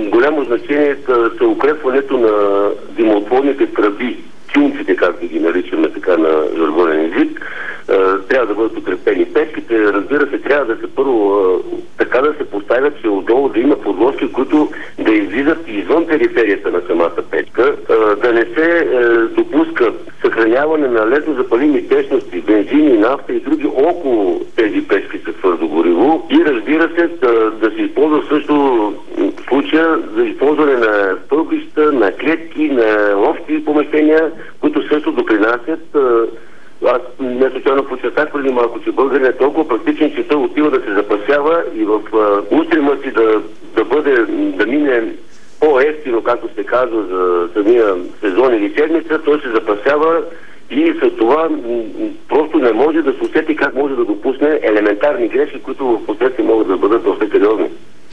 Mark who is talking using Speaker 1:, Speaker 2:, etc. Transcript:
Speaker 1: голямо значение са укрепването на димоотводните тръби, тюнците, както ги наричаме така на жаргонен език. Трябва да бъдат укрепени печките. Разбира се, трябва да се първо така да се поставят, че отдолу да има подложки, които да излизат извън периферията на самата печка, да не се допуска съхраняване на лесно запалими течности, бензини, нафта и други около тези печки с твърдо гориво и разбира се да се използва също в случая за използване на стълбища, на клетки, на лофти помещения, които също допринасят. Аз не случайно подчертах преди малко, че българин е толкова практичен, че той отива да се запасява и в устрема си да мине по-ефтино, както се казва, за самия сезон или седмица, той се запасява и след това просто не може да се усети как може да допусне елементарни грешки, които в последствие могат да бъдат доста сериозни.